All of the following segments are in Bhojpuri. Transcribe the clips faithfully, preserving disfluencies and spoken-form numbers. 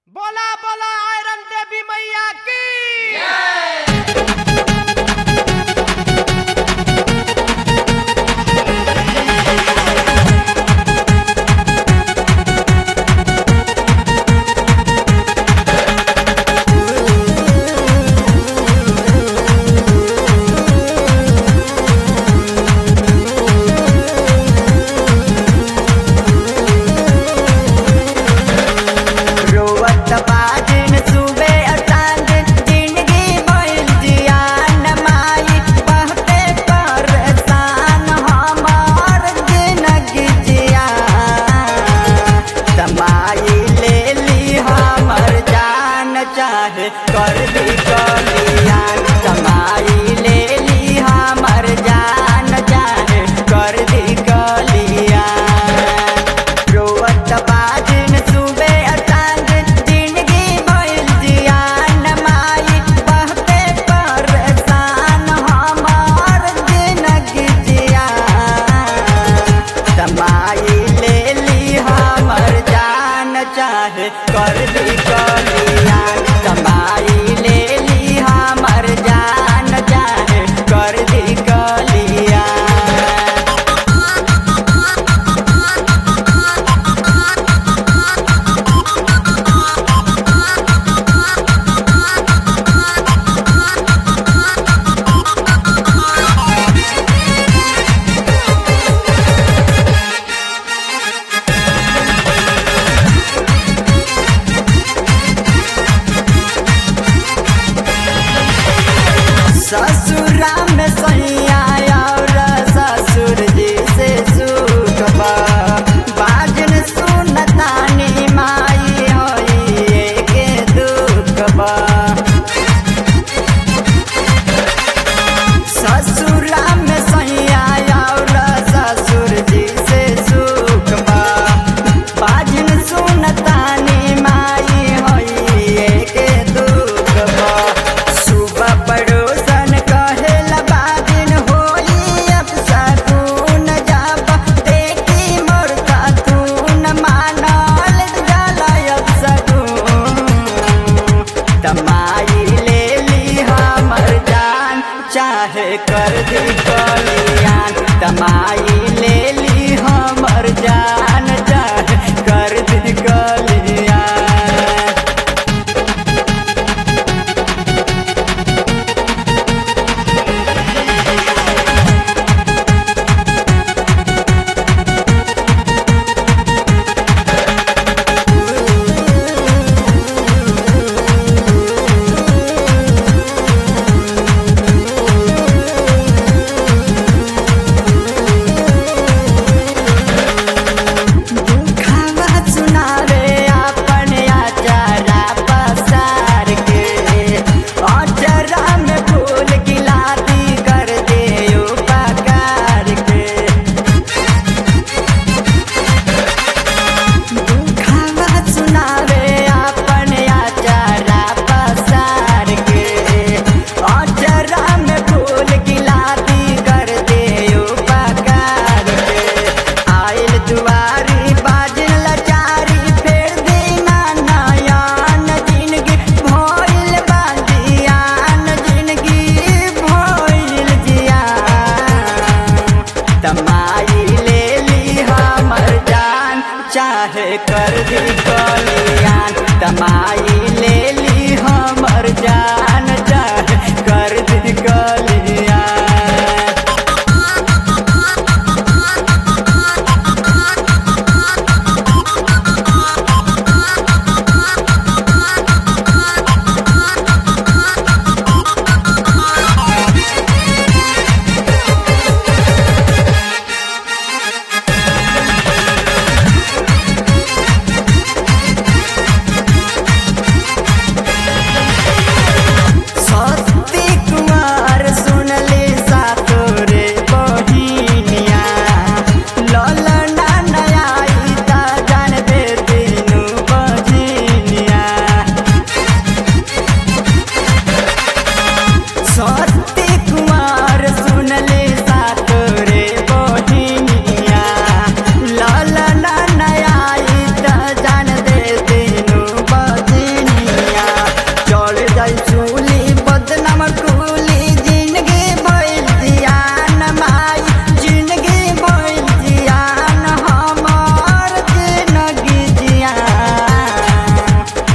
बोला बोला आयरन देवी मैया की चाहे कर दी कलियान कमाई ले ली हमर जान चाहे कर दी कलियान रोवत बाजिन सुबे अटांग जिंदगी भइल जियान माई बहुते परेशान हमर जिंदगी जियान कमाई ले ली हमर जान चाहे कर दी कलियान कमाई ले ली हमर जान चाहे कर दी कलियान।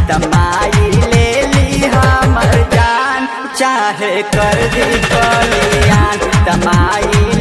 तमाई ले ली हमर जान चाहे कर दी कलियान तमाई